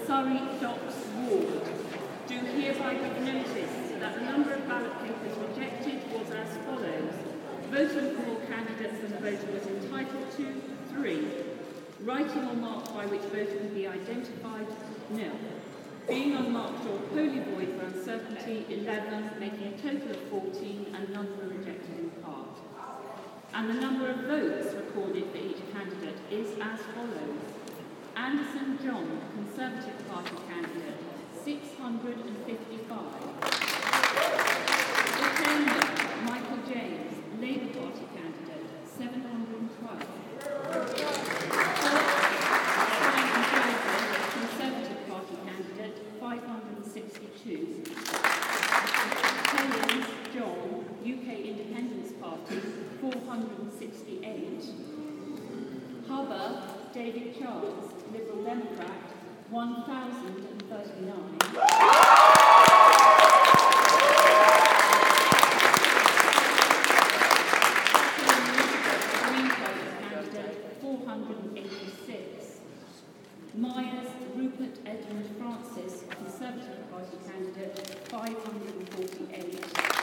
Surrey Docks Ward, do hereby give notice that the number of ballot papers rejected was as follows. Voting for all candidates and the voter was entitled to 3. Writing or marked by which voter can be identified, 0. Being unmarked or wholly void for uncertainty, 11, making a total of 14, and none were rejected in part. And the number of votes recorded for each candidate is as follows. Anderson John, Conservative Party candidate, 655. Retainer Michael James, Labour Party candidate, 712. Conservative Party candidate, 562. Collins John, UK Independence Party, 468. Hubber David Charles, Liberal Democrat, 1,039. Green Party candidate, 486. Myers Rupert Edmund Francis, Conservative Party candidate, 548.